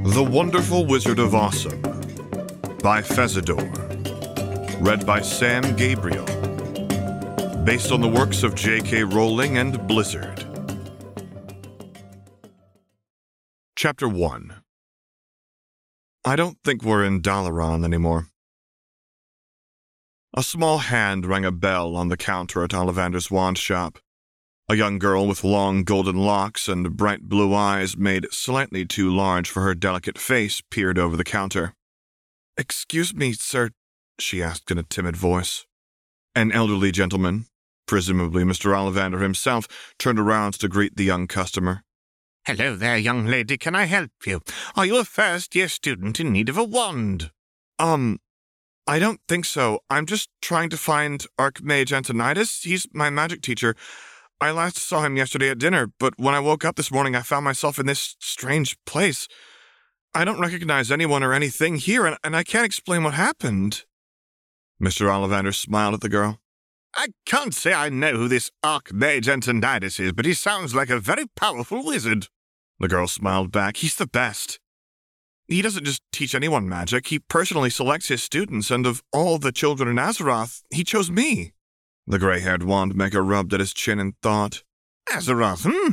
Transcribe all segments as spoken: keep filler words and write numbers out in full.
The Wonderful Wizard of Awesome by Fezidor. Read by Sam Gabriel. Based on the works of J K Rowling and Blizzard. Chapter one. I don't think we're in Dalaran anymore. A small hand rang a bell on the counter at Ollivander's wand shop. A young girl with long golden locks and bright blue eyes made slightly too large for her delicate face peered over the counter. "Excuse me, sir," she asked in a timid voice. An elderly gentleman, presumably Mister Ollivander himself, turned around to greet the young customer. "Hello there, young lady. Can I help you? Are you a first-year student in need of a wand?" Um, I don't think so. I'm just trying to find Archmage Antonidas. He's my magic teacher. I last saw him yesterday at dinner, but when I woke up this morning, I found myself in this strange place. I don't recognize anyone or anything here, and, and I can't explain what happened." Mister Ollivander smiled at the girl. "I can't say I know who this Archmage Antonidas is, but he sounds like a very powerful wizard." The girl smiled back. "He's the best. He doesn't just teach anyone magic. He personally selects his students, and of all the children in Azeroth, he chose me." The gray-haired wand-maker rubbed at his chin and thought. "Azeroth, hmm?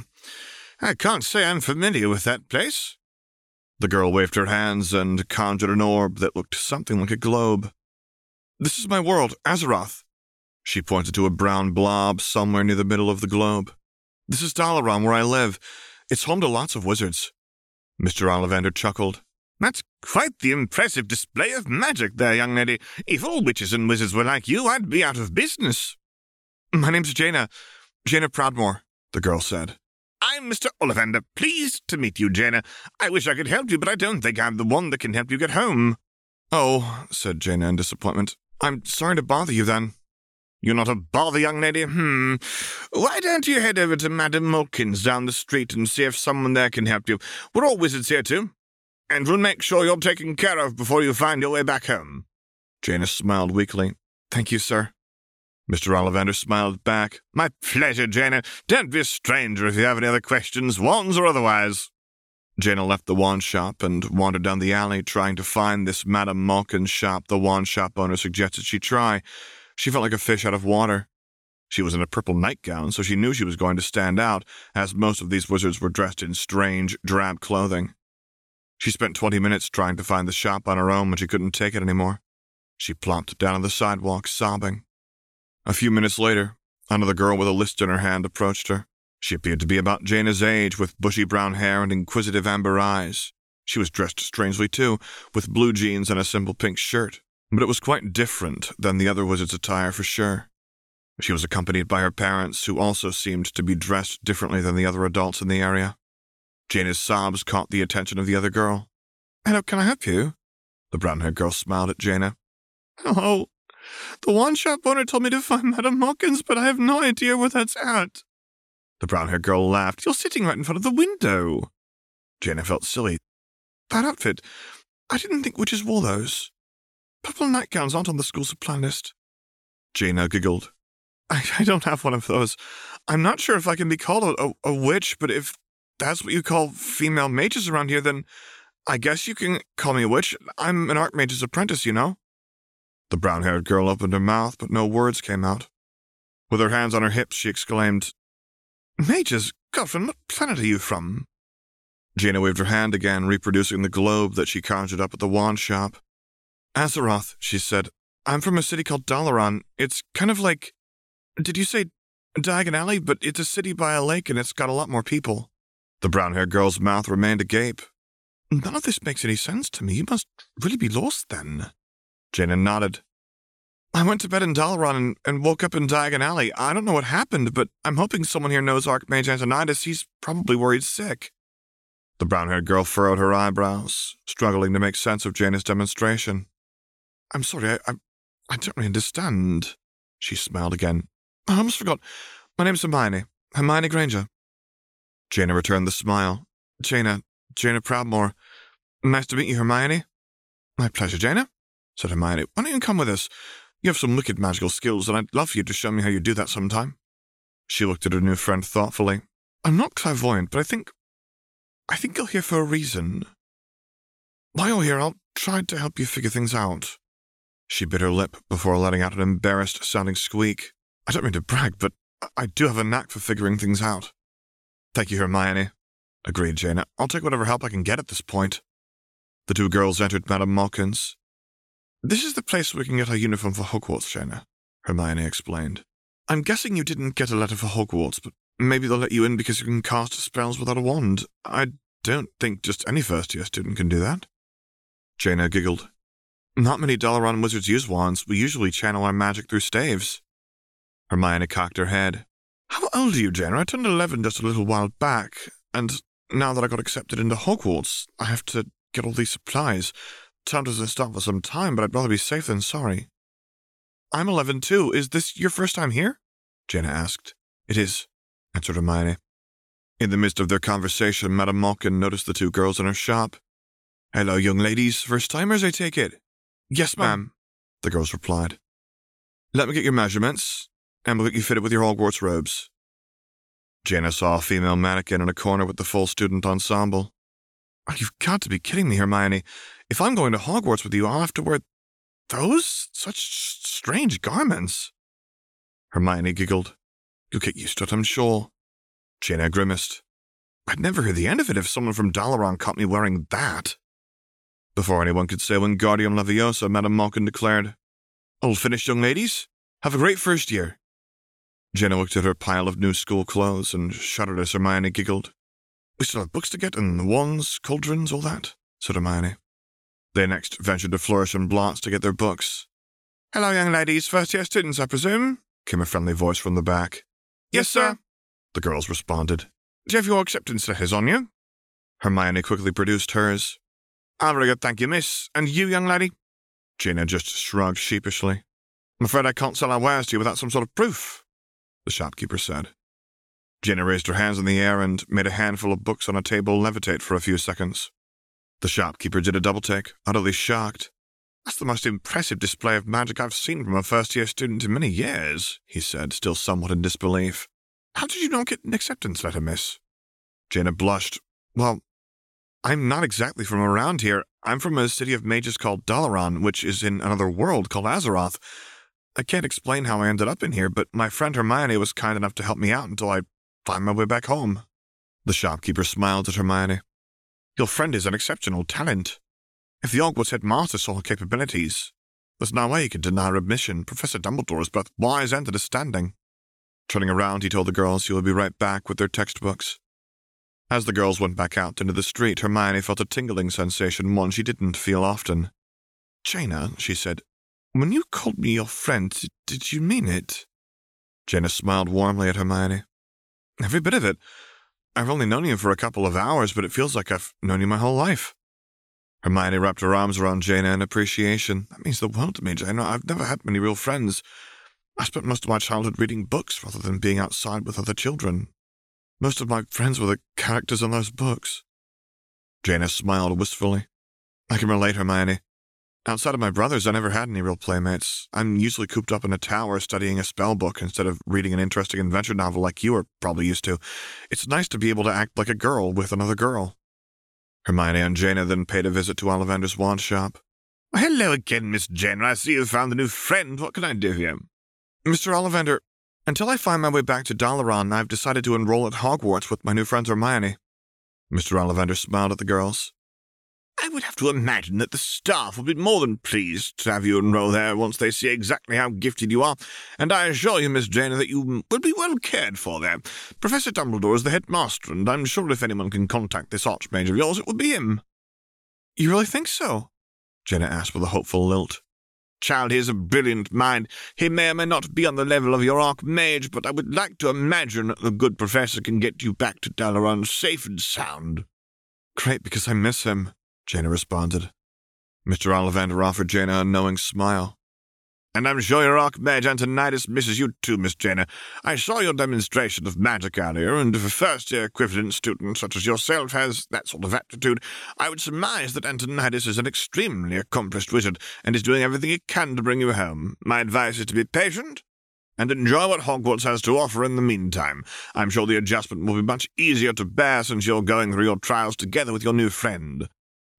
I can't say I'm familiar with that place." The girl waved her hands and conjured an orb that looked something like a globe. "This is my world, Azeroth." She pointed to a brown blob somewhere near the middle of the globe. "This is Dalaran, where I live. It's home to lots of wizards." Mister Ollivander chuckled. "That's quite the impressive display of magic there, young lady. If all witches and wizards were like you, I'd be out of business." "My name's Jaina. Jaina Proudmoore," the girl said. "I'm Mister Ollivander. Pleased to meet you, Jaina. I wish I could help you, but I don't think I'm the one that can help you get home." "Oh," said Jaina in disappointment. "I'm sorry to bother you, then." "You're not a bother, young lady. Hmm. Why don't you head over to Madame Mulkins down the street and see if someone there can help you? We're all wizards here, too. And we'll make sure you're taken care of before you find your way back home." Jaina smiled weakly. "Thank you, sir." Mister Ollivander smiled back. "My pleasure, Jaina. Don't be a stranger if you have any other questions, wands or otherwise." Jaina left the wand shop and wandered down the alley trying to find this Madame Malkin's shop the wand shop owner suggested she try. She felt like a fish out of water. She was in a purple nightgown, so she knew she was going to stand out, as most of these wizards were dressed in strange, drab clothing. She spent twenty minutes trying to find the shop on her own when she couldn't take it anymore. She plopped down on the sidewalk, sobbing. A few minutes later, another girl with a list in her hand approached her. She appeared to be about Jaina's age, with bushy brown hair and inquisitive amber eyes. She was dressed strangely, too, with blue jeans and a simple pink shirt, but it was quite different than the other wizard's attire for sure. She was accompanied by her parents, who also seemed to be dressed differently than the other adults in the area. Jaina's sobs caught the attention of the other girl. "Hello, can I help you?" The brown-haired girl smiled at Jaina. "Oh, the wand shop owner told me to find Madame Hawkins, but I have no idea where that's at." The brown-haired girl laughed. "You're sitting right in front of the window." Jaina felt silly. "That outfit, I didn't think witches wore those. Purple nightgowns aren't on the school supply list." Jaina giggled. I, I don't have one of those. I'm not sure if I can be called a, a, a witch, but if that's what you call female mages around here, then I guess you can call me a witch. I'm an Archmage's apprentice, you know." The brown-haired girl opened her mouth, but no words came out. With her hands on her hips, she exclaimed, "Mages? Godfrey, what planet are you from?" Jaina waved her hand again, reproducing the globe that she conjured up at the wand shop. "Azeroth," she said. "I'm from a city called Dalaran. It's kind of like, did you say Diagon Alley? But it's a city by a lake and it's got a lot more people." The brown-haired girl's mouth remained agape. "None of this makes any sense to me. You must really be lost then." Jaina nodded. "I went to bed in Dalaran and, and woke up in Diagon Alley. I don't know what happened, but I'm hoping someone here knows Archmage Antonidas. He's probably worried sick." The brown-haired girl furrowed her eyebrows, struggling to make sense of Jaina's demonstration. "I'm sorry, I, I, I don't really understand." She smiled again. "I almost forgot. My name's Hermione. Hermione Granger." Jaina returned the smile. Jaina, Jaina Proudmoore. "Nice to meet you, Hermione." "My pleasure, Jaina," said Hermione. "Why don't you come with us? You have some wicked magical skills, and I'd love for you to show me how you do that sometime." She looked at her new friend thoughtfully. "I'm not clairvoyant, but I think... I think you're here for a reason." While you're here, I'll try to help you figure things out. She bit her lip before letting out an embarrassed-sounding squeak. I don't mean to brag, but I do have a knack for figuring things out. Thank you, Hermione, agreed Jaina. I'll take whatever help I can get at this point. The two girls entered Madame Malkin's. This is the place we can get our uniform for Hogwarts, Jaina, Hermione explained. I'm guessing you didn't get a letter for Hogwarts, but maybe they'll let you in because you can cast spells without a wand. I don't think just any first-year student can do that. Jaina giggled. Not many Dalaran wizards use wands. We usually channel our magic through staves. Hermione cocked her head. How old are you, Jaina? I turned eleven just a little while back, and now that I got accepted into Hogwarts, I have to get all these supplies. Time doesn't stop for some time, but I'd rather be safe than sorry. I'm eleven too. Is this your first time here? Jaina asked. It is, answered Hermione. In the midst of their conversation, Madame Malkin noticed the two girls in her shop. Hello, young ladies. First-timers, I take it? Yes, ma'am, the girls replied. Let me get your measurements, and we'll get you fitted with your Hogwarts robes. Jaina saw a female mannequin in a corner with the full student ensemble. Oh, you've got to be kidding me, Hermione. If I'm going to Hogwarts with you, I'll have to wear those? Such strange garments. Hermione giggled. You'll get used to it, I'm sure. Jaina grimaced. I'd never hear the end of it if someone from Dalaran caught me wearing that. Before anyone could say Wingardium Leviosa, Madame Malkin declared, All finished, young ladies? Have a great first year. Jaina looked at her pile of new school clothes and shuddered as Hermione giggled. We still have books to get, and wands, cauldrons, all that, said Hermione. They next ventured to Flourish and Blotts to get their books. Hello, young ladies, first-year students, I presume? Came a friendly voice from the back. Yes, sir, the girls responded. Do you have your acceptance letters on you? Hermione quickly produced hers. Ah, very good, thank you, miss. And you, young lady? Jaina just shrugged sheepishly. I'm afraid I can't sell our wares to you without some sort of proof, the shopkeeper said. Jaina raised her hands in the air and made a handful of books on a table levitate for a few seconds. The shopkeeper did a double-take, utterly shocked. That's the most impressive display of magic I've seen from a first-year student in many years, he said, still somewhat in disbelief. How did you not get an acceptance letter, miss? Jaina blushed. Well, I'm not exactly from around here. I'm from a city of mages called Dalaran, which is in another world called Azeroth. I can't explain how I ended up in here, but my friend Hermione was kind enough to help me out until I find my way back home. The shopkeeper smiled at Hermione. Your friend is an exceptional talent. If the Hogwarts headmaster saw her capabilities, there's no way he could deny her admission. Professor Dumbledore is both wise and understanding. Turning around, he told the girls he would be right back with their textbooks. As the girls went back out into the street, Hermione felt a tingling sensation, one she didn't feel often. Jaina, she said, when you called me your friend, did you mean it? Jaina smiled warmly at Hermione. Every bit of it. I've only known you for a couple of hours, but it feels like I've known you my whole life. Hermione wrapped her arms around Jaina in appreciation. That means the world to me, Jaina. I've never had many real friends. I spent most of my childhood reading books rather than being outside with other children. Most of my friends were the characters in those books. Jaina smiled wistfully. I can relate, Hermione. Outside of my brothers, I never had any real playmates. I'm usually cooped up in a tower studying a spell book instead of reading an interesting adventure novel like you are probably used to. It's nice to be able to act like a girl with another girl. Hermione and Jaina then paid a visit to Ollivander's wand shop. Well, hello again, Miss Jaina. I see you've found a new friend. What can I do for you? Mister Ollivander, until I find my way back to Dalaran, I've decided to enroll at Hogwarts with my new friend Hermione. Mister Ollivander smiled at the girls. I would have to imagine that the staff will be more than pleased to have you enroll there once they see exactly how gifted you are, and I assure you, Miss Jaina, that you will be well cared for there. Professor Dumbledore is the headmaster, and I'm sure if anyone can contact this archmage of yours, it will be him. You really think so? Jaina asked with a hopeful lilt. Child, he is a brilliant mind. He may or may not be on the level of your archmage, but I would like to imagine that the good professor can get you back to Dalaran safe and sound. Great, because I miss him, Jaina responded. Mister Ollivander offered Jaina a knowing smile. And I'm sure your archmage Antonidas misses you too, Miss Jaina. I saw your demonstration of magic earlier, and if a first-year equivalent student such as yourself has that sort of aptitude, I would surmise that Antonidas is an extremely accomplished wizard, and is doing everything he can to bring you home. My advice is to be patient, and enjoy what Hogwarts has to offer in the meantime. I'm sure the adjustment will be much easier to bear since you're going through your trials together with your new friend.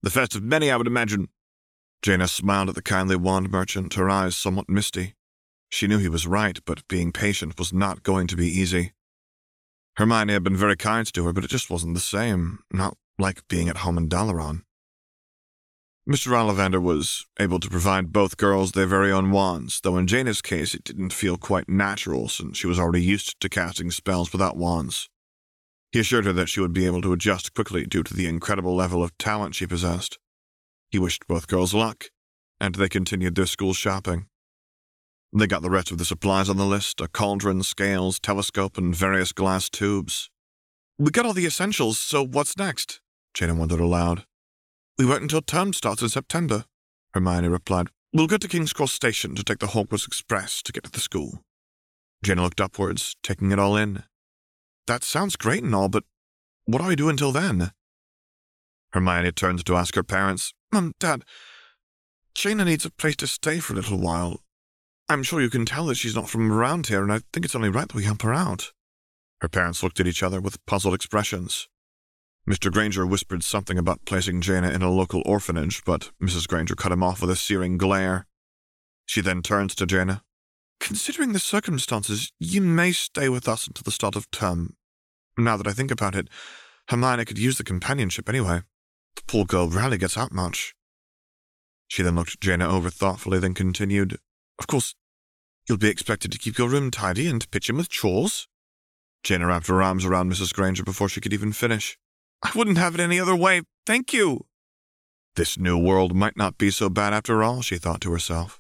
The first of many, I would imagine. Jaina smiled at the kindly wand merchant, her eyes somewhat misty. She knew he was right, but being patient was not going to be easy. Hermione had been very kind to her, but it just wasn't the same, not like being at home in Dalaran. Mister Ollivander was able to provide both girls their very own wands, though in Jaina's case it didn't feel quite natural since she was already used to casting spells without wands. He assured her that she would be able to adjust quickly due to the incredible level of talent she possessed. He wished both girls luck, and they continued their school shopping. They got the rest of the supplies on the list, a cauldron, scales, telescope, and various glass tubes. We got all the essentials, so what's next? Jaina wondered aloud. We wait until term starts in September, Hermione replied. We'll go to King's Cross Station to take the Hogwarts Express to get to the school. Jaina looked upwards, taking it all in. That sounds great and all, but what do I do until then? Hermione turned to ask her parents. Mum, Dad, Jaina needs a place to stay for a little while. I'm sure you can tell that she's not from around here, and I think it's only right that we help her out. Her parents looked at each other with puzzled expressions. Mister Granger whispered something about placing Jaina in a local orphanage, but Missus Granger cut him off with a searing glare. She then turned to Jaina. Considering the circumstances, you may stay with us until the start of term. Now that I think about it, Hermione could use the companionship anyway. The poor girl rarely gets out much. She then looked Jaina over thoughtfully, then continued, Of course, you'll be expected to keep your room tidy and pitch in with chores. Jaina wrapped her arms around Missus Granger before she could even finish. I wouldn't have it any other way, thank you. This new world might not be so bad after all, she thought to herself.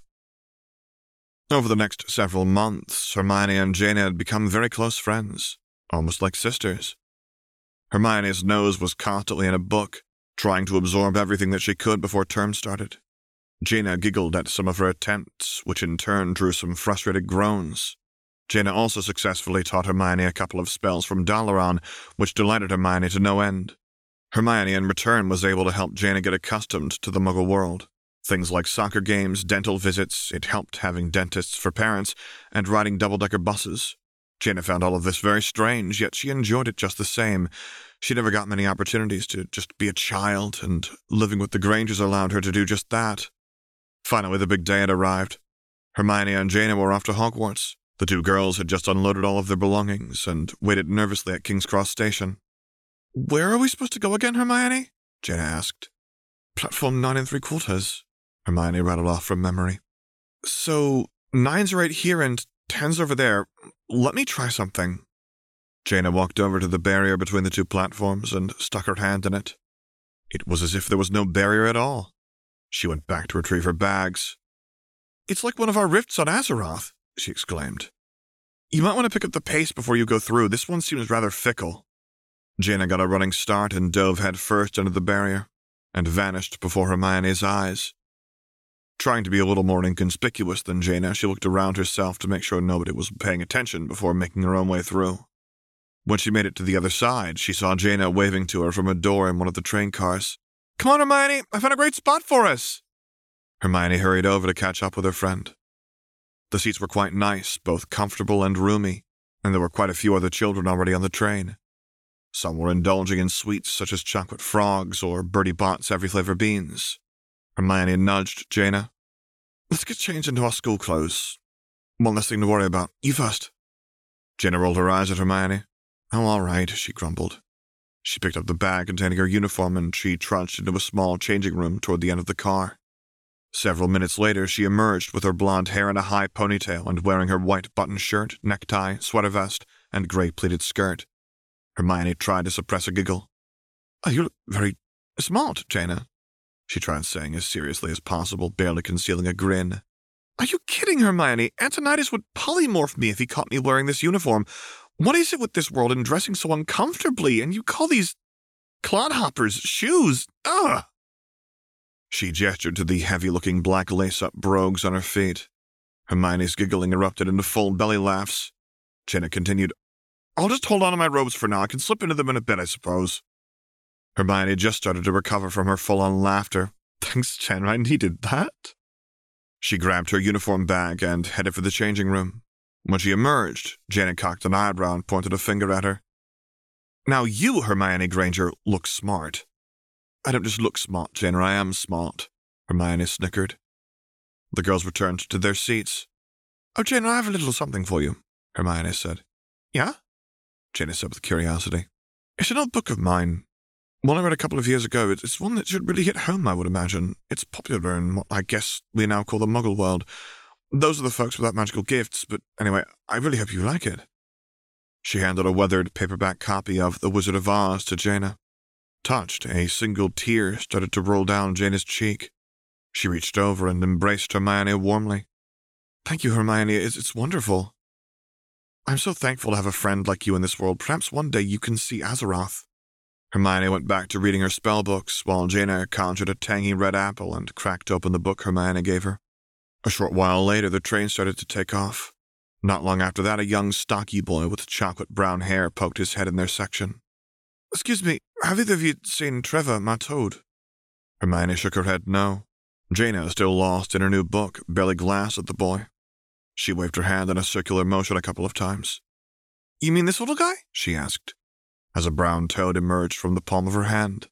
Over the next several months, Hermione and Jaina had become very close friends, almost like sisters. Hermione's nose was constantly in a book, trying to absorb everything that she could before term started. Jaina giggled at some of her attempts, which in turn drew some frustrated groans. Jaina also successfully taught Hermione a couple of spells from Dalaran, which delighted Hermione to no end. Hermione, in return, was able to help Jaina get accustomed to the Muggle world. Things like soccer games, dental visits, it helped having dentists for parents, and riding double-decker buses. Jaina found all of this very strange, yet she enjoyed it just the same. She never got many opportunities to just be a child, and living with the Grangers allowed her to do just that. Finally, the big day had arrived. Hermione and Jaina were off to Hogwarts. The two girls had just unloaded all of their belongings and waited nervously at King's Cross Station. Where are we supposed to go again, Hermione? Jaina asked. Platform nine and three quarters, Hermione rattled off from memory. So, nine's right here and ten's over there. Let me try something. Jaina walked over to the barrier between the two platforms and stuck her hand in it. It was as if there was no barrier at all. She went back to retrieve her bags. It's like one of our rifts on Azeroth, she exclaimed. You might want to pick up the pace before you go through. This one seems rather fickle. Jaina got a running start and dove headfirst into the barrier, and vanished before Hermione's eyes. Trying to be a little more inconspicuous than Jaina, she looked around herself to make sure nobody was paying attention before making her own way through. When she made it to the other side, she saw Jaina waving to her from a door in one of the train cars. Come on, Hermione, I found a great spot for us. Hermione hurried over to catch up with her friend. The seats were quite nice, both comfortable and roomy, and there were quite a few other children already on the train. Some were indulging in sweets such as chocolate frogs or Bertie Bott's every flavor beans. Hermione nudged Jaina. Let's get changed into our school clothes. One less thing to worry about. You first. Jaina rolled her eyes at Hermione. Oh, all right, she grumbled. She picked up the bag containing her uniform and she trudged into a small changing room toward the end of the car. Several minutes later, she emerged with her blonde hair in a high ponytail and wearing her white button shirt, necktie, sweater vest, and gray pleated skirt. Hermione tried to suppress a giggle. Oh, you look very smart, Jaina, she tried saying as seriously as possible, barely concealing a grin. Are you kidding, Hermione? Antonidas would polymorph me if he caught me wearing this uniform. What is it with this world and dressing so uncomfortably, and you call these clodhoppers shoes? Ugh! She gestured to the heavy-looking black lace-up brogues on her feet. Hermione's giggling erupted into full belly laughs. Jaina continued, I'll just hold on to my robes for now. I can slip into them in a bit, I suppose. Hermione just started to recover from her full-on laughter. Thanks, Jaina, I needed that. She grabbed her uniform bag and headed for the changing room. When she emerged, Jaina cocked an eyebrow and pointed a finger at her. Now you, Hermione Granger, look smart. I don't just look smart, Jaina, I am smart, Hermione snickered. The girls returned to their seats. Oh, Jaina, I have a little something for you, Hermione said. Yeah? Jaina said with curiosity. It's an old book of mine. One I read a couple of years ago. It's one that should really hit home, I would imagine. It's popular in what I guess we now call the Muggle world. Those are the folks without magical gifts, but anyway, I really hope you like it. She handed a weathered paperback copy of The Wizard of Oz to Jaina. Touched, a single tear started to roll down Jaina's cheek. She reached over and embraced Hermione warmly. Thank you, Hermione. It's, it's wonderful. I'm so thankful to have a friend like you in this world. Perhaps one day you can see Azeroth. Hermione went back to reading her spell books, while Jaina conjured a tangy red apple and cracked open the book Hermione gave her. A short while later, the train started to take off. Not long after that, a young, stocky boy with chocolate brown hair poked his head in their section. Excuse me, have either of you seen Trevor, my toad? Hermione shook her head no. Jaina, still lost in her new book, barely glanced at the boy. She waved her hand in a circular motion a couple of times. You mean this little guy? She asked, as a brown toad emerged from the palm of her hand.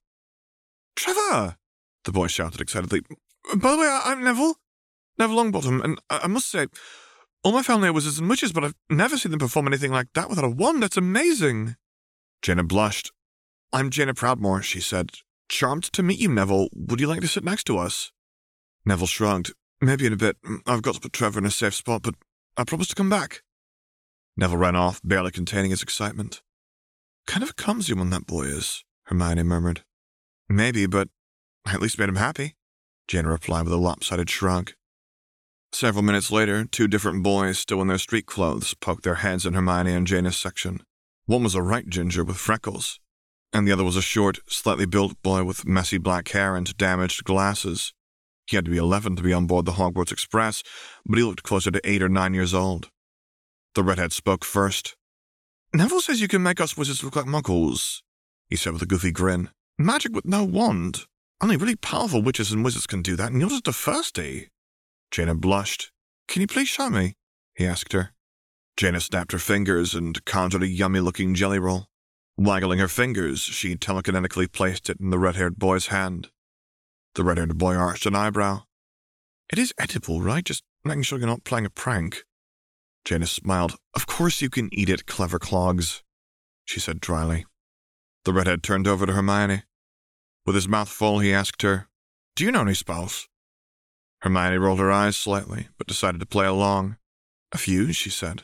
Trevor! The boy shouted excitedly. By the way, I'm Neville. Neville Longbottom, and I must say, all my family are wizards and witches, but I've never seen them perform anything like that without a wand. That's amazing. Jaina blushed. I'm Jaina Proudmoore, she said. Charmed to meet you, Neville. Would you like to sit next to us? Neville shrugged. Maybe in a bit. I've got to put Trevor in a safe spot, but I promise to come back. Neville ran off, barely containing his excitement. Kind of a clumsy one, that boy is, Hermione murmured. Maybe, but I at least made him happy, Jaina replied with a lopsided shrug. Several minutes later, two different boys, still in their street clothes, poked their heads in Hermione and Jaina's section. One was a right ginger with freckles, and the other was a short, slightly built boy with messy black hair and damaged glasses. He had to be eleven to be on board the Hogwarts Express, but he looked closer to eight or nine years old. The redhead spoke first. Neville says you can make us wizards look like muggles, he said with a goofy grin. Magic with no wand. Only really powerful witches and wizards can do that, and you're just a firstie. Jaina blushed. Can you please show me? He asked her. Jaina snapped her fingers and conjured a yummy-looking jelly roll. Waggling her fingers, she telekinetically placed it in the red-haired boy's hand. The red-haired boy arched an eyebrow. It is edible, right? Just making sure you're not playing a prank. Jaina smiled. Of course you can eat it, clever clogs, she said dryly. The redhead turned over to Hermione. With his mouth full, he asked her, Do you know any spells? Hermione rolled her eyes slightly, but decided to play along. A few, she said.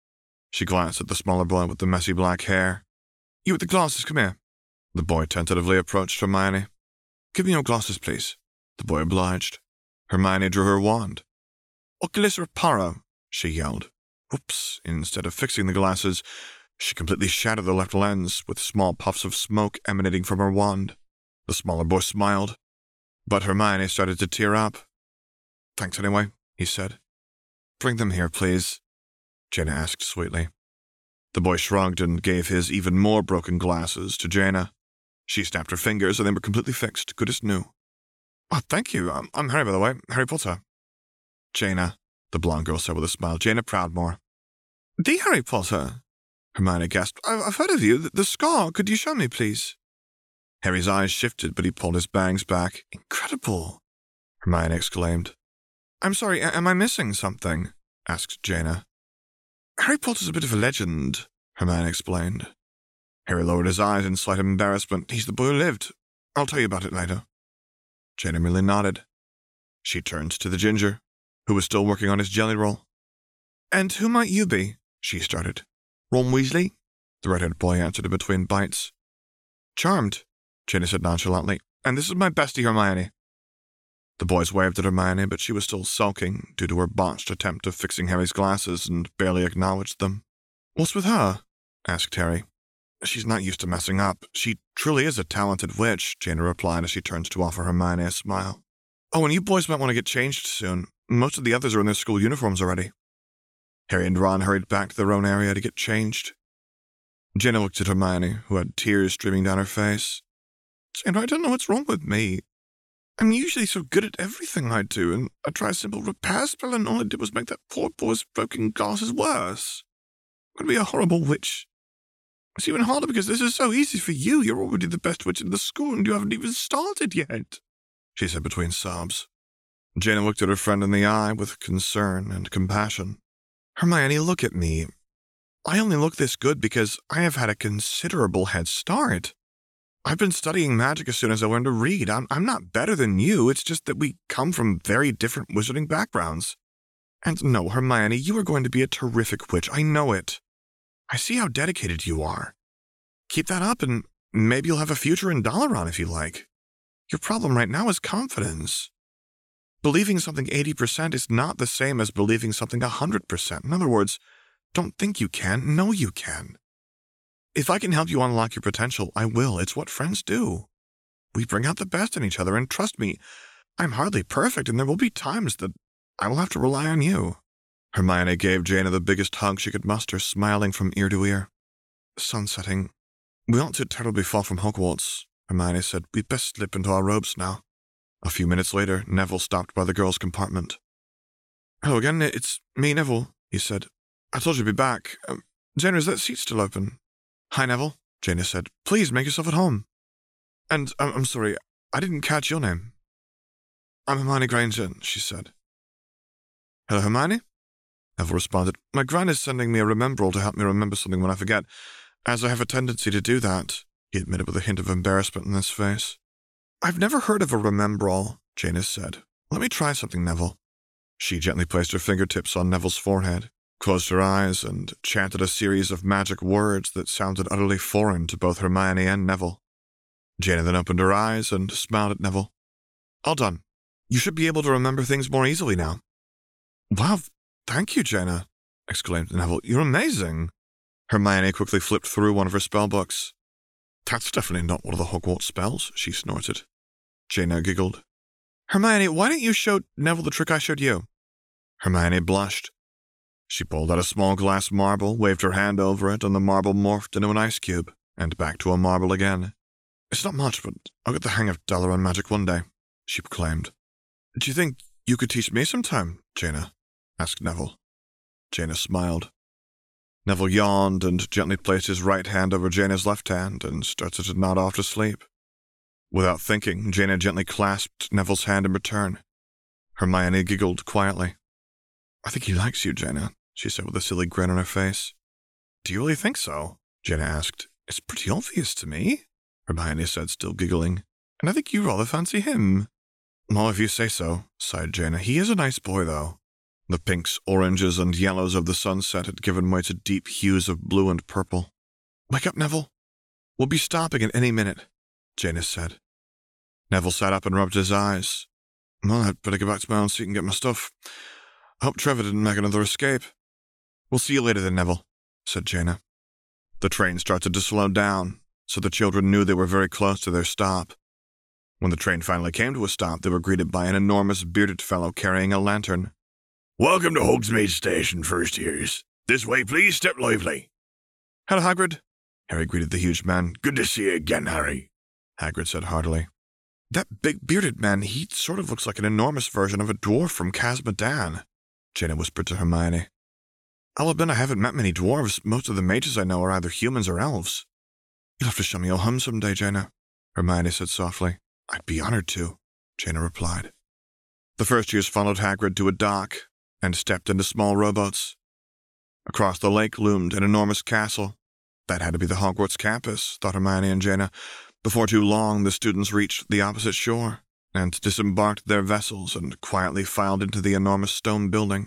She glanced at the smaller boy with the messy black hair. You with the glasses, come here. The boy tentatively approached Hermione. Give me your glasses, please. The boy obliged. Hermione drew her wand. Oculus reparo, she yelled. Oops, instead of fixing the glasses, she completely shattered the left lens with small puffs of smoke emanating from her wand. The smaller boy smiled, but Hermione started to tear up. Thanks anyway, he said. Bring them here, please, Jaina asked sweetly. The boy shrugged and gave his even more broken glasses to Jaina. She snapped her fingers and they were completely fixed, good as new. Oh, thank you. I'm, I'm Harry, by the way. Harry Potter. Jaina, the blonde girl said with a smile. Jaina Proudmoore. The Harry Potter? Hermione gasped. I've, I've heard of you. The, the scar. Could you show me, please? Harry's eyes shifted, but he pulled his bangs back. Incredible, Hermione exclaimed. I'm sorry, a- am I missing something? Asked Jaina. Harry Potter's a bit of a legend, Hermione explained. Harry lowered his eyes in slight embarrassment. He's the boy who lived. I'll tell you about it later. Jaina merely nodded. She turned to the ginger, who was still working on his jelly roll. And who might you be? She started. Ron Weasley? The red-haired boy answered in between bites. Charmed, Jaina said nonchalantly. And this is my bestie Hermione. The boys waved at Hermione, but she was still sulking due to her botched attempt of fixing Harry's glasses and barely acknowledged them. What's with her? Asked Harry. She's not used to messing up. She truly is a talented witch, Jaina replied as she turned to offer Hermione a smile. Oh, and you boys might want to get changed soon. Most of the others are in their school uniforms already. Harry and Ron hurried back to their own area to get changed. Jaina looked at Hermione, who had tears streaming down her face. Jaina, I don't know what's wrong with me. I'm usually so good at everything I do, and I try a simple repair spell, and all I did was make that poor boy's broken glasses worse. I'm going to be a horrible witch. It's even harder because this is so easy for you. You're already the best witch in the school and you haven't even started yet, she said between sobs. Jaina looked at her friend in the eye with concern and compassion. Hermione, look at me. I only look this good because I have had a considerable head start. I've been studying magic as soon as I learned to read. I'm, I'm not better than you. It's just that we come from very different wizarding backgrounds. And no, Hermione, you are going to be a terrific witch. I know it. I see how dedicated you are. Keep that up and maybe you'll have a future in Dalaran if you like. Your problem right now is confidence. Believing something eighty percent is not the same as believing something one hundred percent. In other words, don't think you can, know you can. If I can help you unlock your potential, I will. It's what friends do. We bring out the best in each other, and trust me, I'm hardly perfect, and there will be times that I will have to rely on you. Hermione gave Jaina the biggest hug she could muster, smiling from ear to ear. Sun setting. We aren't too terribly far from Hogwarts, Hermione said. We'd best slip into our robes now. A few minutes later, Neville stopped by the girls' compartment. Hello again, it's me, Neville, he said. I told you to be back. Um, Jaina, is that seat still open? Hi, Neville, Jaina said. Please make yourself at home. And um, I'm sorry, I didn't catch your name. I'm Hermione Granger, she said. Hello, Hermione? Neville responded. My gran is sending me a remembrall to help me remember something when I forget, as I have a tendency to do that, he admitted with a hint of embarrassment in his face. I've never heard of a remembrall, Jaina said. Let me try something, Neville. She gently placed her fingertips on Neville's forehead, closed her eyes, and chanted a series of magic words that sounded utterly foreign to both Hermione and Neville. Jaina then opened her eyes and smiled at Neville. All done. You should be able to remember things more easily now. Wow, thank you, Jaina, exclaimed Neville. You're amazing. Hermione quickly flipped through one of her spellbooks. That's definitely not one of the Hogwarts spells, she snorted. Jaina giggled. Hermione, why don't you show Neville the trick I showed you? Hermione blushed. She pulled out a small glass marble, waved her hand over it, and the marble morphed into an ice cube, and back to a marble again. It's not much, but I'll get the hang of Dalaran magic one day, she proclaimed. Do you think you could teach me sometime, Jaina? Asked Neville. Jaina smiled. Neville yawned and gently placed his right hand over Jaina's left hand and started to nod off to sleep. Without thinking, Jaina gently clasped Neville's hand in return. Hermione giggled quietly. I think he likes you, Jaina, she said with a silly grin on her face. Do you really think so? Jaina asked. It's pretty obvious to me, Hermione said, still giggling. And I think you rather fancy him. Well, if you say so, sighed Jaina. He is a nice boy, though. The pinks, oranges, and yellows of the sunset had given way to deep hues of blue and purple. Wake up, Neville. We'll be stopping in any minute, Jaina said. Neville sat up and rubbed his eyes. Well, I'd better go back to my own seat and get my stuff. I hope Trevor didn't make another escape. We'll see you later then, Neville, said Jaina. The train started to slow down, so the children knew they were very close to their stop. When the train finally came to a stop, they were greeted by an enormous bearded fellow carrying a lantern. Welcome to Hogsmeade Station, first years. This way, please, step lively. Hello, Hagrid, Harry greeted the huge man. Good to see you again, Harry, Hagrid said heartily. That big bearded man, he sort of looks like an enormous version of a dwarf from Casmadan, Jaina whispered to Hermione. I'll admit I haven't met many dwarves. Most of the mages I know are either humans or elves. You'll have to show me your home someday, Jaina, Hermione said softly. I'd be honored to, Jaina replied. The first years followed Hagrid to a dock and stepped into small rowboats. Across the lake loomed an enormous castle. That had to be the Hogwarts campus, thought Hermione and Jaina. Before too long, the students reached the opposite shore and disembarked their vessels and quietly filed into the enormous stone building.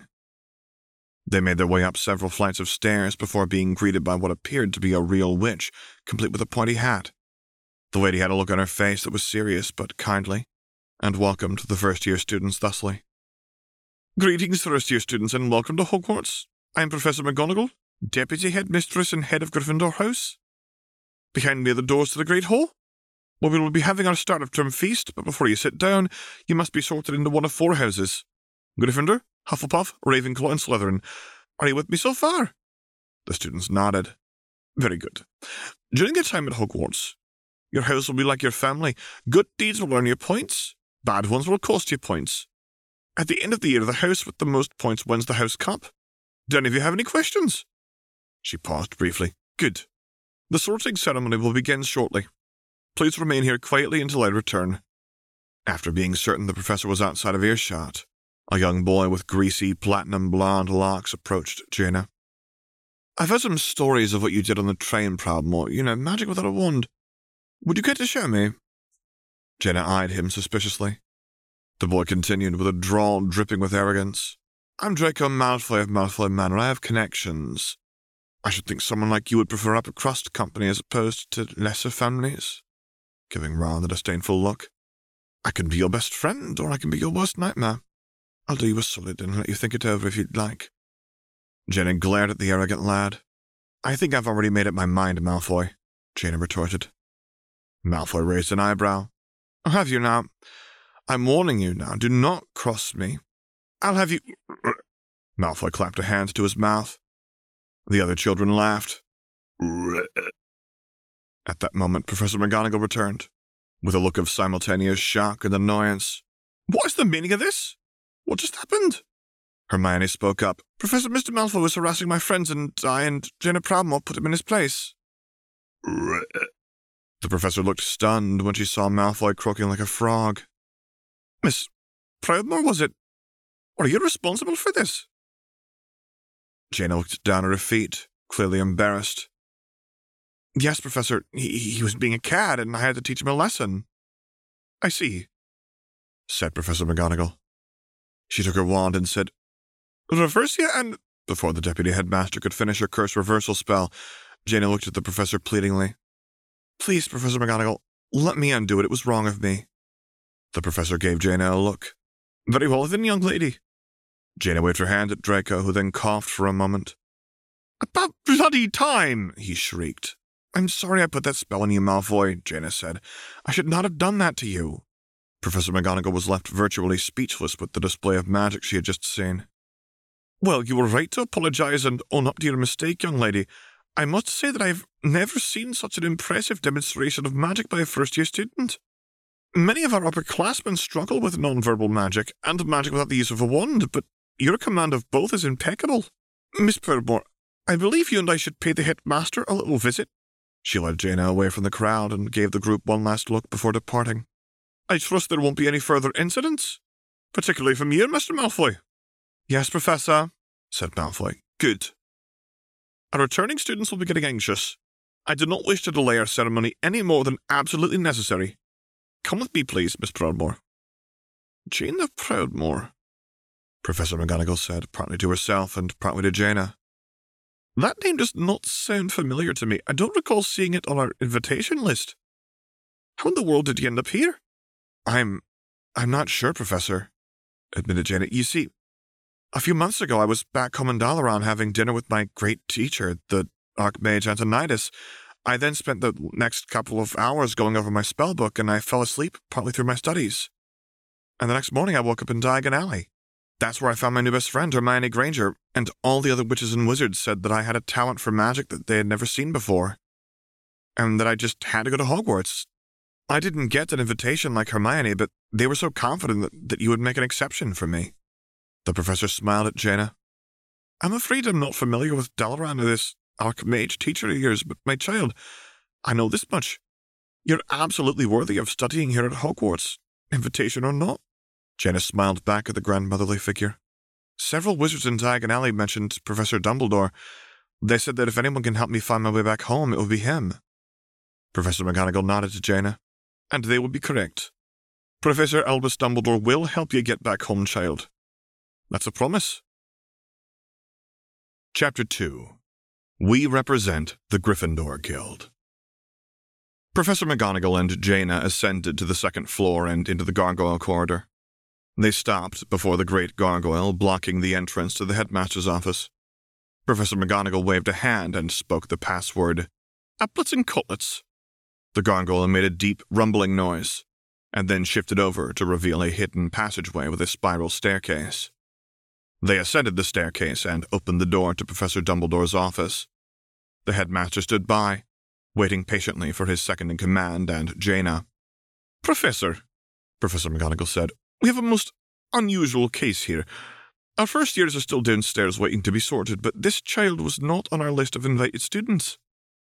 They made their way up several flights of stairs before being greeted by what appeared to be a real witch, complete with a pointy hat. The lady had a look on her face that was serious but kindly, and welcomed the first-year students thusly. Greetings, first-year students, and welcome to Hogwarts. I am Professor McGonagall, Deputy Headmistress and Head of Gryffindor House. Behind me are the doors to the Great Hall, where we will be having our start-of-term feast, but before you sit down, you must be sorted into one of four houses. Gryffindor, Hufflepuff, Ravenclaw, and Slytherin. Are you with me so far? The students nodded. Very good. During your time at Hogwarts, your house will be like your family. Good deeds will earn you points. Bad ones will cost you points. At the end of the year, the house with the most points wins the house cup. Do any of you have any questions? She paused briefly. Good. The sorting ceremony will begin shortly. Please remain here quietly until I return." After being certain the professor was outside of earshot, a young boy with greasy, platinum blonde locks approached Jaina. "I've heard some stories of what you did on the train, Proudmoore. You know, magic without a wand. Would you care to show me?" Jaina eyed him suspiciously. The boy continued with a drawl dripping with arrogance. "I'm Draco Malfoy of Malfoy Manor. I have connections. I should think someone like you would prefer upper crust company as opposed to lesser families," giving Ron a disdainful look. "I can be your best friend, or I can be your worst nightmare. I'll do you a solid and let you think it over if you'd like." Jaina glared at the arrogant lad. "I think I've already made up my mind, Malfoy," Jaina retorted. Malfoy raised an eyebrow. "Have you now? I'm warning you now. Do not cross me. I'll have you—" Malfoy clapped a hand to his mouth. The other children laughed. At that moment, Professor McGonagall returned, with a look of simultaneous shock and annoyance. "What is the meaning of this? What just happened?" Hermione spoke up. "Professor Mister Malfoy was harassing my friends, and I and Jaina Proudmoore put him in his place." The professor looked stunned when she saw Malfoy croaking like a frog. "Miss Proudmoore, was it? Are you responsible for this?" Jaina looked down at her feet, clearly embarrassed. "Yes, Professor, he, he was being a cad, and I had to teach him a lesson." "I see," said Professor McGonagall. She took her wand and said, "Reversia and—" Before the deputy headmaster could finish her curse reversal spell, Jaina looked at the professor pleadingly. "Please, Professor McGonagall, let me undo it. It was wrong of me." The professor gave Jaina a look. "Very well then, young lady." Jaina waved her hand at Draco, who then coughed for a moment. "About bloody time!" he shrieked. "I'm sorry I put that spell on you, Malfoy," Jaina said. "I should not have done that to you." Professor McGonagall was left virtually speechless with the display of magic she had just seen. "Well, you were right to apologize and own up to your mistake, young lady. I must say that I've never seen such an impressive demonstration of magic by a first-year student. Many of our upperclassmen struggle with non-verbal magic and magic without the use of a wand, but your command of both is impeccable. Miss Proudmoore, I believe you and I should pay the headmaster a little visit." She led Jaina away from the crowd and gave the group one last look before departing. "I trust there won't be any further incidents, particularly from you, Mister Malfoy." "Yes, Professor," said Malfoy. "Good. Our returning students will be getting anxious. I do not wish to delay our ceremony any more than absolutely necessary. Come with me, please, Miss Proudmoore." "Jaina Proudmoore," Professor McGonagall said, partly to herself and partly to Jaina. "That name does not sound familiar to me. I don't recall seeing it on our invitation list. How in the world did you end up here?" I'm... I'm not sure, Professor," admitted Jaina. "You see, a few months ago I was back home in Dalaran having dinner with my great teacher, the Archmage Antonidas. I then spent the next couple of hours going over my spellbook, and I fell asleep partly through my studies. And the next morning I woke up in Diagon Alley. That's where I found my new best friend, Hermione Granger, and all the other witches and wizards said that I had a talent for magic that they had never seen before, and that I just had to go to Hogwarts. I didn't get an invitation like Hermione, but they were so confident that, that you would make an exception for me." The professor smiled at Jaina. "I'm afraid I'm not familiar with Dalaran or this Archmage teacher of yours, but my child, I know this much. You're absolutely worthy of studying here at Hogwarts, invitation or not." Jaina smiled back at the grandmotherly figure. "Several wizards in Diagon Alley mentioned Professor Dumbledore. They said that if anyone can help me find my way back home, it would be him." Professor McGonagall nodded to Jaina. "And they would be correct. Professor Albus Dumbledore will help you get back home, child. That's a promise." Chapter two. We Represent the Gryffindor Guild. Professor McGonagall and Jaina ascended to the second floor and into the gargoyle corridor. They stopped before the great gargoyle blocking the entrance to the headmaster's office. Professor McGonagall waved a hand and spoke the password, "Applets and cutlets." The gargoyle made a deep, rumbling noise, and then shifted over to reveal a hidden passageway with a spiral staircase. They ascended the staircase and opened the door to Professor Dumbledore's office. The headmaster stood by, waiting patiently for his second-in-command and Jaina. "Professor," Professor McGonagall said, "we have a most unusual case here. Our first years are still downstairs waiting to be sorted, but this child was not on our list of invited students."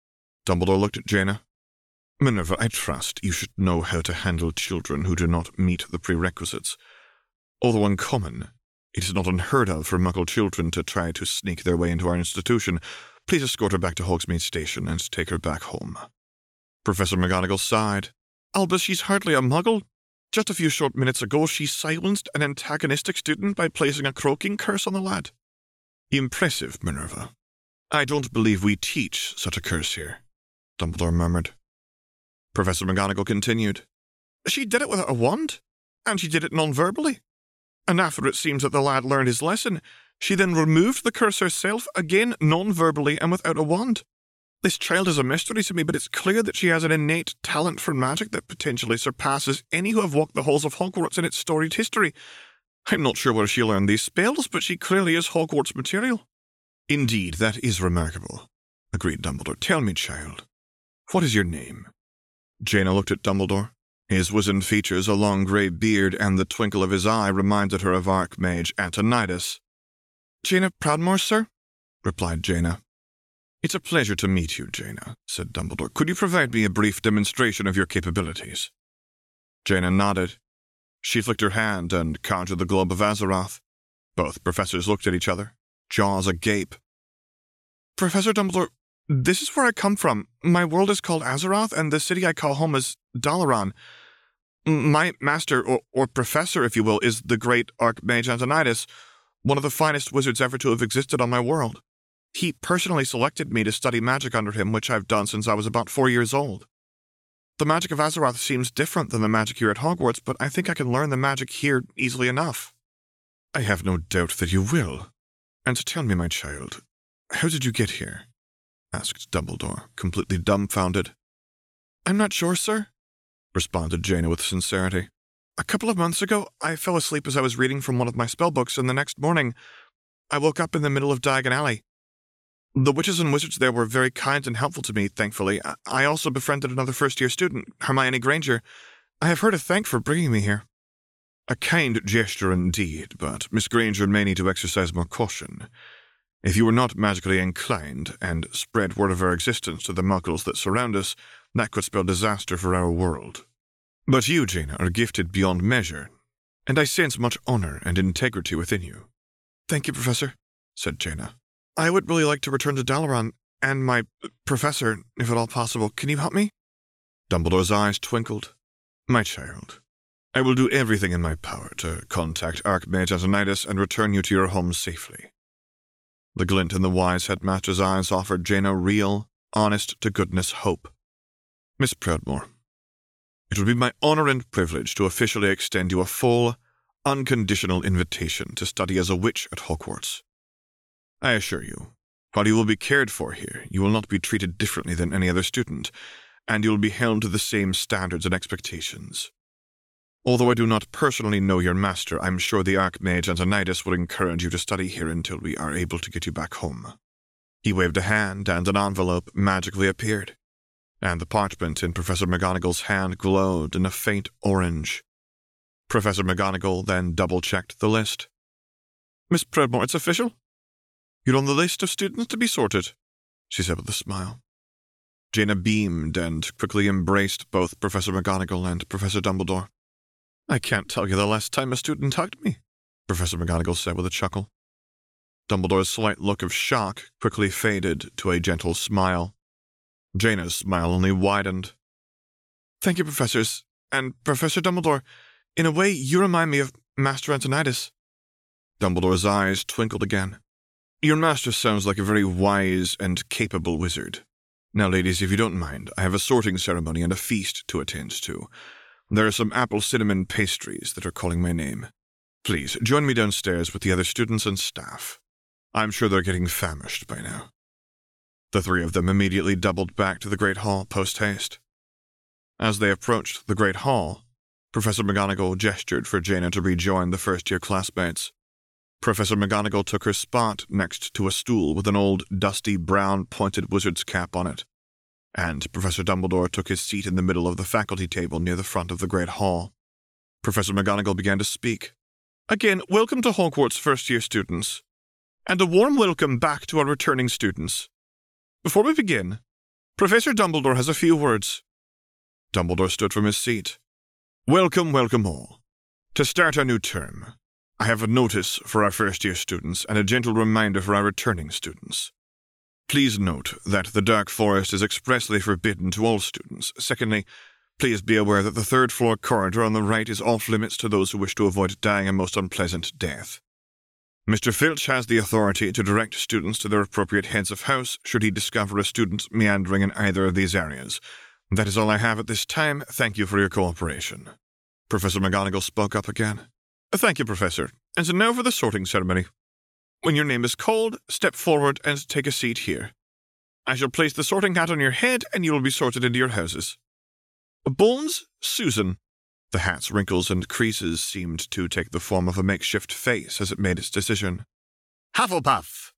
Dumbledore looked at Jaina. Minerva, I trust you should know how to handle children who do not meet the prerequisites. Although uncommon, it is not unheard of for Muggle children to try to sneak their way into our institution. Please escort her back to Hogsmeade Station and take her back home. Professor McGonagall sighed. Albus, she's hardly a Muggle. Just a few short minutes ago, she silenced an antagonistic student by placing a croaking curse on the lad. Impressive, Minerva. I don't believe we teach such a curse here, Dumbledore murmured. Professor McGonagall continued. She did it without a wand, and she did it non-verbally. And after it seems that the lad learned his lesson, she then removed the curse herself, again non-verbally and without a wand. This child is a mystery to me, but it's clear that she has an innate talent for magic that potentially surpasses any who have walked the halls of Hogwarts in its storied history. I'm not sure where she learned these spells, but she clearly is Hogwarts material. Indeed, that is remarkable, agreed Dumbledore. Tell me, child, what is your name? Jaina looked at Dumbledore. His wizened features, a long grey beard, and the twinkle of his eye reminded her of Archmage Antonidas. Jaina Proudmoore, sir, replied Jaina. It's a pleasure to meet you, Jaina, said Dumbledore. Could you provide me a brief demonstration of your capabilities? Jaina nodded. She flicked her hand and conjured the globe of Azeroth. Both professors looked at each other, jaws agape. Professor Dumbledore, this is where I come from. My world is called Azeroth, and the city I call home is Dalaran. My master, or, or professor, if you will, is the great Archmage Antonidas, one of the finest wizards ever to have existed on my world. He personally selected me to study magic under him, which I've done since I was about four years old. The magic of Azeroth seems different than the magic here at Hogwarts, but I think I can learn the magic here easily enough. I have no doubt that you will. And tell me, my child, how did you get here? Asked Dumbledore, completely dumbfounded. I'm not sure, sir, responded Jaina with sincerity. A couple of months ago, I fell asleep as I was reading from one of my spellbooks, and the next morning, I woke up in the middle of Diagon Alley. The witches and wizards there were very kind and helpful to me, thankfully. I also befriended another first-year student, Hermione Granger. I have her to thank for bringing me here. A kind gesture indeed, but Miss Granger may need to exercise more caution. If you were not magically inclined and spread word of our existence to the muggles that surround us, that could spell disaster for our world. But you, Jaina, are gifted beyond measure, and I sense much honor and integrity within you. Thank you, Professor, said Jaina. I would really like to return to Dalaran, and my professor, if at all possible. Can you help me? Dumbledore's eyes twinkled. My child, I will do everything in my power to contact Archmage Antonidas and return you to your home safely. The glint in the wise headmaster's eyes offered Jaina real, honest-to-goodness hope. Miss Proudmoore, it would be my honor and privilege to officially extend you a full, unconditional invitation to study as a witch at Hogwarts. I assure you, while you will be cared for here, you will not be treated differently than any other student, and you will be held to the same standards and expectations. Although I do not personally know your master, I'm sure the Archmage Antonidas will encourage you to study here until we are able to get you back home. He waved a hand, and an envelope magically appeared, and the parchment in Professor McGonagall's hand glowed in a faint orange. Professor McGonagall then double-checked the list. Miss Proudmoore, it's official? You're on the list of students to be sorted, she said with a smile. Jaina beamed and quickly embraced both Professor McGonagall and Professor Dumbledore. I can't tell you the last time a student hugged me, Professor McGonagall said with a chuckle. Dumbledore's slight look of shock quickly faded to a gentle smile. Jaina's smile only widened. Thank you, Professors, and Professor Dumbledore. In a way, you remind me of Master Antonidas. Dumbledore's eyes twinkled again. Your master sounds like a very wise and capable wizard. Now, ladies, if you don't mind, I have a sorting ceremony and a feast to attend to. There are some apple cinnamon pastries that are calling my name. Please, join me downstairs with the other students and staff. I'm sure they're getting famished by now. The three of them immediately doubled back to the Great Hall post-haste. As they approached the Great Hall, Professor McGonagall gestured for Jaina to rejoin the first-year classmates. Professor McGonagall took her spot next to a stool with an old, dusty, brown-pointed wizard's cap on it, and Professor Dumbledore took his seat in the middle of the faculty table near the front of the Great Hall. Professor McGonagall began to speak. Again, welcome to Hogwarts first-year students, and a warm welcome back to our returning students. Before we begin, Professor Dumbledore has a few words. Dumbledore stood from his seat. Welcome, welcome all. To start our new term, I have a notice for our first-year students and a gentle reminder for our returning students. Please note that the Dark Forest is expressly forbidden to all students. Secondly, please be aware that the third-floor corridor on the right is off-limits to those who wish to avoid dying a most unpleasant death. Mister Filch has the authority to direct students to their appropriate heads of house should he discover a student meandering in either of these areas. That is all I have at this time. Thank you for your cooperation. Professor McGonagall spoke up again. Thank you, Professor. And so now for the sorting ceremony. When your name is called, step forward and take a seat here. I shall place the sorting hat on your head and you will be sorted into your houses. Bones, Susan. The hat's wrinkles and creases seemed to take the form of a makeshift face as it made its decision. Hufflepuff.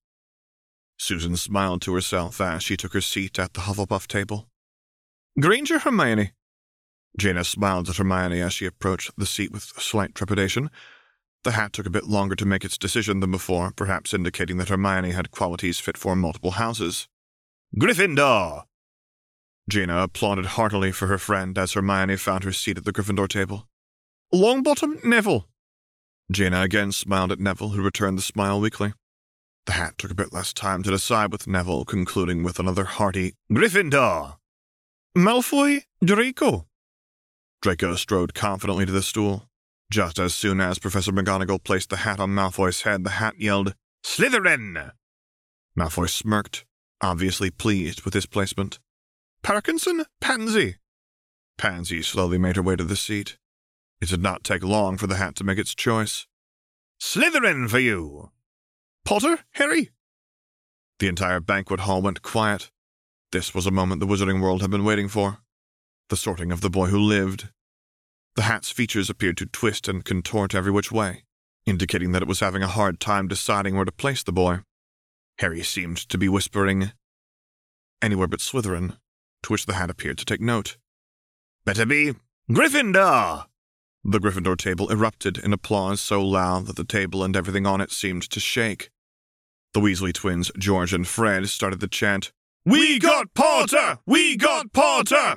Susan smiled to herself as she took her seat at the Hufflepuff table. Granger, Hermione. Jaina smiled at Hermione as she approached the seat with slight trepidation. The hat took a bit longer to make its decision than before, perhaps indicating that Hermione had qualities fit for multiple houses. Gryffindor. Jaina applauded heartily for her friend as Hermione found her seat at the Gryffindor table. Longbottom, Neville. Jaina again smiled at Neville, who returned the smile weakly. The hat took a bit less time to decide with Neville, concluding with another hearty Gryffindor. Malfoy, Draco. Draco strode confidently to the stool. Just as soon as Professor McGonagall placed the hat on Malfoy's head, the hat yelled, Slytherin. Malfoy smirked, obviously pleased with his placement. Parkinson, Pansy. Pansy slowly made her way to the seat. It did not take long for the hat to make its choice. Slytherin for you. Potter, Harry. The entire banquet hall went quiet. This was a moment the wizarding world had been waiting for. The sorting of the boy who lived. The hat's features appeared to twist and contort every which way, indicating that it was having a hard time deciding where to place the boy. Harry seemed to be whispering, anywhere but Slytherin, to which the hat appeared to take note. Better be Gryffindor. The Gryffindor table erupted in applause so loud that the table and everything on it seemed to shake. The Weasley twins, George and Fred, started to chant, We got Potter! We got Potter!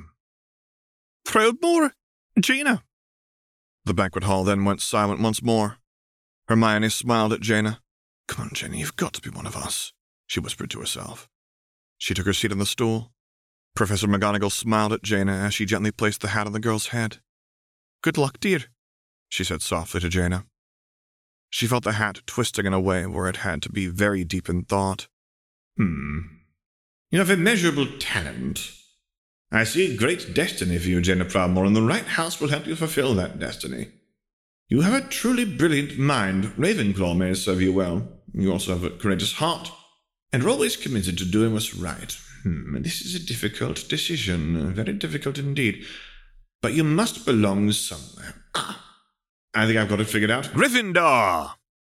Proudmore, Jaina. The banquet hall then went silent once more. Hermione smiled at Jaina. Come on, Jaina, you've got to be one of us, she whispered to herself. She took her seat on the stool. Professor McGonagall smiled at Jaina as she gently placed the hat on the girl's head. Good luck, dear, she said softly to Jaina. She felt the hat twisting in a way where it had to be very deep in thought. Hmm. You have immeasurable talent. I see great destiny for you, Jaina Proudmore, and the right house will help you fulfill that destiny. You have a truly brilliant mind. Ravenclaw may serve you well. You also have a courageous heart, and are always committed to doing what's right. Hmm, this is a difficult decision, very difficult indeed. But you must belong somewhere. Ah, I think I've got it figured out. Gryffindor!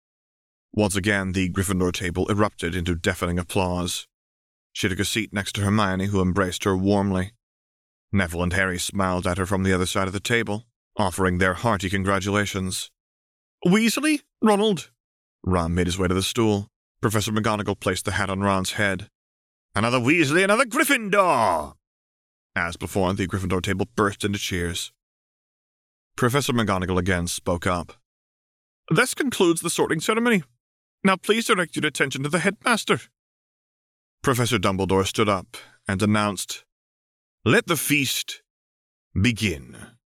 Once again, the Gryffindor table erupted into deafening applause. She took a seat next to Hermione, who embraced her warmly. Neville and Harry smiled at her from the other side of the table, offering their hearty congratulations. Weasley, Ronald. Ron made his way to the stool. Professor McGonagall placed the hat on Ron's head. Another Weasley, another Gryffindor! As before, the Gryffindor table burst into cheers. Professor McGonagall again spoke up. This concludes the sorting ceremony. Now please direct your attention to the headmaster. Professor Dumbledore stood up and announced, Let the feast begin.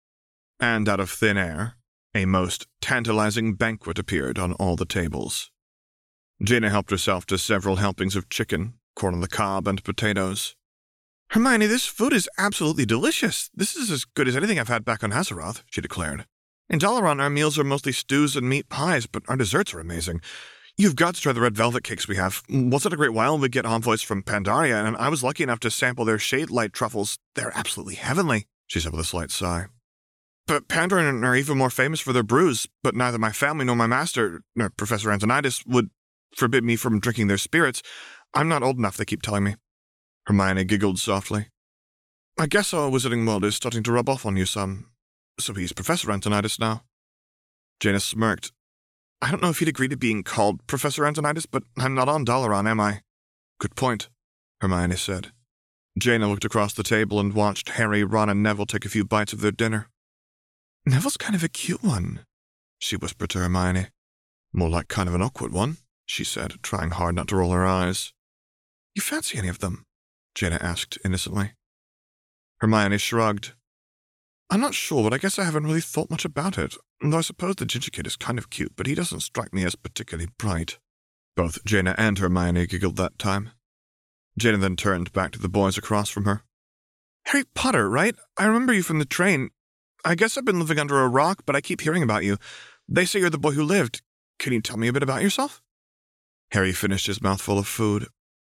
And out of thin air, a most tantalizing banquet appeared on all the tables. Jaina helped herself to several helpings of chicken, corn on the cob, and potatoes. Hermione, this food is absolutely delicious. This is as good as anything I've had back on Azeroth, she declared. In Dalaran, our meals are mostly stews and meat pies, but our desserts are amazing. You've got to try the red velvet cakes we have. Wasn't it a great while we get envoys from Pandaria, and I was lucky enough to sample their shade light truffles. They're absolutely heavenly, she said with a slight sigh. But Pandaren are even more famous for their brews, but neither my family nor my master, nor Professor Antonidas, would forbid me from drinking their spirits. I'm not old enough, they keep telling me. Hermione giggled softly. I guess our wizarding world is starting to rub off on you some. So he's Professor Antonidas now. Jaina smirked. I don't know if he'd agree to being called Professor Antonidas, but I'm not on Dalaran, am I? Good point, Hermione said. Jaina looked across the table and watched Harry, Ron, and Neville take a few bites of their dinner. "Neville's kind of a cute one," she whispered to Hermione. "More like kind of an awkward one," she said, trying hard not to roll her eyes. "You fancy any of them?" Jaina asked innocently. Hermione shrugged. "I'm not sure, but I guess I haven't really thought much about it, though I suppose the ginger kid is kind of cute, but he doesn't strike me as particularly bright." Both Jaina and Hermione giggled that time. Jaina then turned back to the boys across from her. "Harry Potter, right? I remember you from the train. I guess I've been living under a rock, but I keep hearing about you. They say you're the boy who lived. Can you tell me a bit about yourself?" Harry finished his mouthful of food.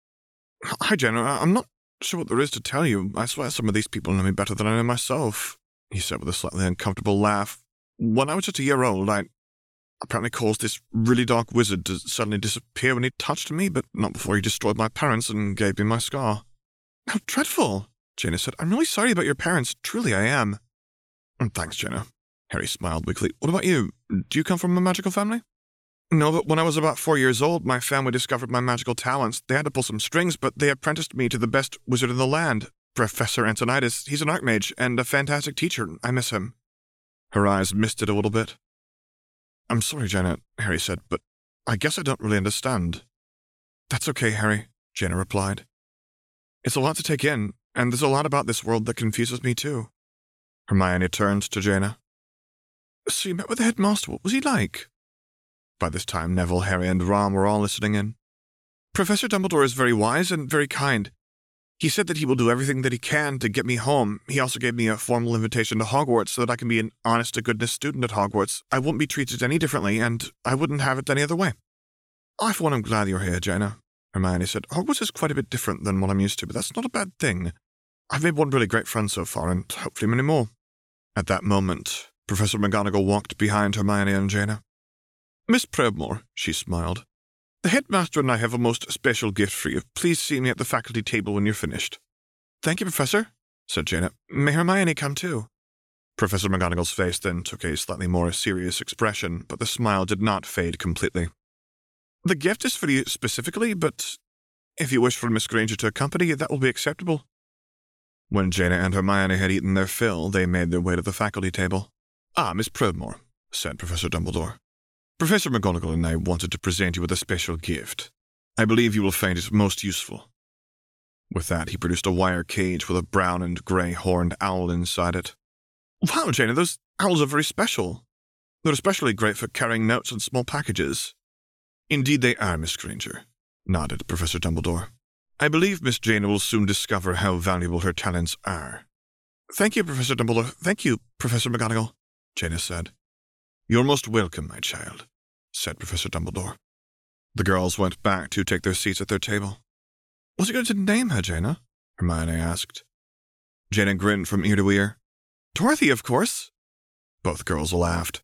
"Hi, Jaina. I'm not sure what there is to tell you. I swear some of these people know me better than I know myself," he said with a slightly uncomfortable laugh. "When I was just a year old, I apparently caused this really dark wizard to suddenly disappear when he touched me, but not before he destroyed my parents and gave me my scar." "How dreadful," Jaina said. "I'm really sorry about your parents. Truly, I am." "Thanks, Jaina." Harry smiled weakly. "What about you? Do you come from a magical family?" "No, but when I was about four years old, my family discovered my magical talents. They had to pull some strings, but they apprenticed me to the best wizard in the land, Professor Antonidas. He's an archmage and a fantastic teacher. I miss him." Her eyes misted a little bit. "I'm sorry, Jaina," Harry said, "but I guess I don't really understand." "That's okay, Harry," Jaina replied. "It's a lot to take in, and there's a lot about this world that confuses me too." Hermione turned to Jaina. "So you met with the headmaster. What was he like?" By this time, Neville, Harry, and Ron were all listening in. "Professor Dumbledore is very wise and very kind. He said that he will do everything that he can to get me home. He also gave me a formal invitation to Hogwarts so that I can be an honest-to-goodness student at Hogwarts. I wouldn't be treated any differently, and I wouldn't have it any other way." "I, for one, am glad you're here, Jaina," Hermione said. "Hogwarts is quite a bit different than what I'm used to, but that's not a bad thing. I've made one really great friend so far, and hopefully many more." At that moment, Professor McGonagall walked behind Hermione and Jaina. "Miss Probmore," she smiled, "the headmaster and I have a most special gift for you. Please see me at the faculty table when you're finished." "Thank you, Professor," said Jaina. "May Hermione come too?" Professor McGonagall's face then took a slightly more serious expression, but the smile did not fade completely. "The gift is for you specifically, but if you wish for Miss Granger to accompany you, that will be acceptable." When Jaina and Hermione had eaten their fill, they made their way to the faculty table. "Ah, Miss Probmore," said Professor Dumbledore. "Professor McGonagall and I wanted to present you with a special gift. I believe you will find it most useful." With that, he produced a wire cage with a brown and grey horned owl inside it. "Wow, Jaina, those owls are very special. They're especially great for carrying notes and small packages." "Indeed they are, Miss Granger," nodded Professor Dumbledore. "I believe Miss Jaina will soon discover how valuable her talents are." "Thank you, Professor Dumbledore. Thank you, Professor McGonagall," Jaina said. "You're most welcome, my child," said Professor Dumbledore. The girls went back to take their seats at their table. "What's he going to name her, Jaina?" Hermione asked. Jaina grinned from ear to ear. "Dorothy, of course." Both girls laughed.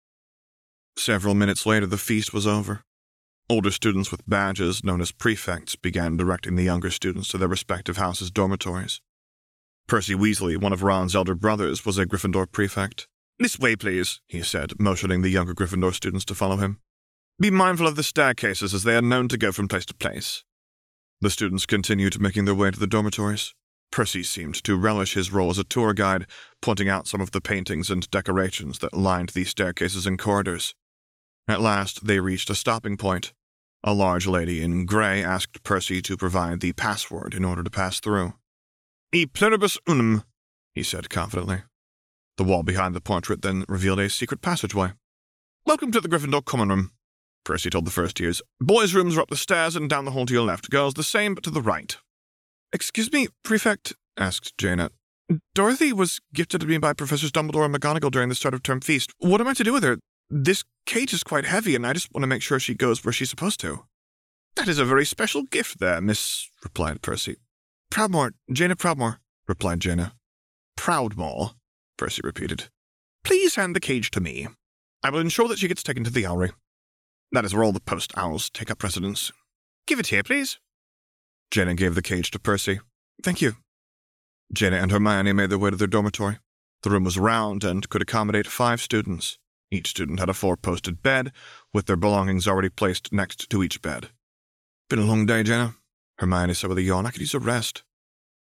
Several minutes later, the feast was over. Older students with badges, known as prefects, began directing the younger students to their respective houses' dormitories. Percy Weasley, one of Ron's elder brothers, was a Gryffindor prefect. "This way, please," he said, motioning the younger Gryffindor students to follow him. "Be mindful of the staircases, as they are known to go from place to place." The students continued making their way to the dormitories. Percy seemed to relish his role as a tour guide, pointing out some of the paintings and decorations that lined these staircases and corridors. At last, they reached a stopping point. A large lady in grey asked Percy to provide the password in order to pass through. "E pluribus unum," he said confidently. The wall behind the portrait then revealed a secret passageway. "Welcome to the Gryffindor common room," Percy told the first years. "Boys' rooms are up the stairs and down the hall to your left. Girls, the same, but to the right." "Excuse me, Prefect," asked Jaina. "Dorothy was gifted to me by Professors Dumbledore and McGonagall during the start of term feast. What am I to do with her? This cage is quite heavy, and I just want to make sure she goes where she's supposed to." "That is a very special gift there, Miss," replied Percy. "Proudmoore, Jaina Proudmoore," replied Jaina. "Proudmoore," Percy repeated. "Please hand the cage to me. I will ensure that she gets taken to the owlry. That is where all the post owls take up residence. Give it here, please." Jaina gave the cage to Percy. "Thank you." Jaina and Hermione made their way to their dormitory. The room was round and could accommodate five students. Each student had a four-posted bed, with their belongings already placed next to each bed. "Been a long day, Jaina," Hermione said with a yawn. "I could use a rest."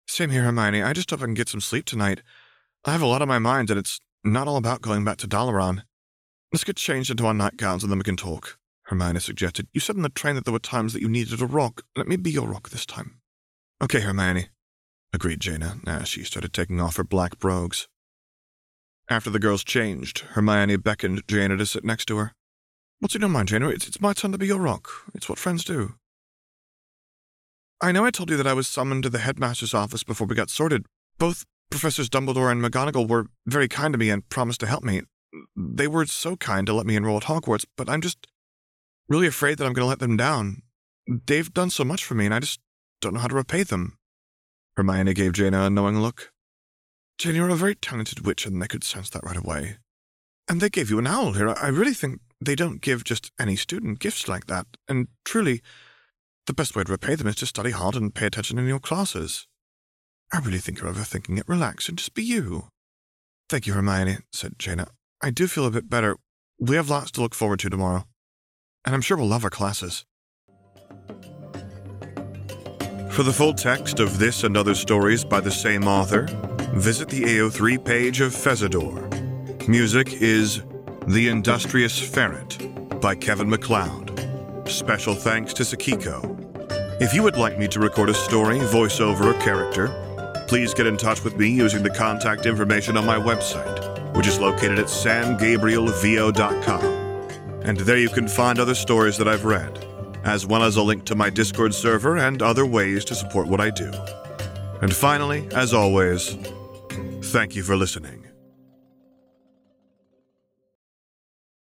Same here, Hermione. I just hope I can get some sleep tonight. I have a lot on my mind, and it's not all about going back to Dalaran. Let's get changed into our nightgowns, and then we can talk, Hermione suggested. You said on the train that there were times that you needed a rock. Let me be your rock this time. Okay, Hermione, agreed Jaina, as she started taking off her black brogues. After the girls changed, Hermione beckoned Jaina to sit next to her. What's in your mind, Jaina? It's, it's my turn to be your rock. It's what friends do. I know I told you that I was summoned to the headmaster's office before we got sorted. Both Professors Dumbledore and McGonagall were very kind to me and promised to help me. They were so kind to let me enroll at Hogwarts, but I'm just really afraid that I'm going to let them down. They've done so much for me, and I just don't know how to repay them. Hermione gave Jaina a knowing look. Jaina, you're a very talented witch, and they could sense that right away. And they gave you an owl here. I really think they don't give just any student gifts like that, and truly, the best way to repay them is to study hard and pay attention in your classes. I really think you're overthinking it. Relax and just be you. Thank you, Hermione, said Jaina. I do feel a bit better. We have lots to look forward to tomorrow. And I'm sure we'll love our classes. For the full text of this and other stories by the same author, visit the A O three page of Fezador. Music is The Industrious Ferret by Kevin MacLeod. Special thanks to Sakiko. If you would like me to record a story, voiceover, or character, please get in touch with me using the contact information on my website, which is located at san gabriel v o dot com. And there you can find other stories that I've read, as well as a link to my Discord server and other ways to support what I do. And finally, as always, thank you for listening.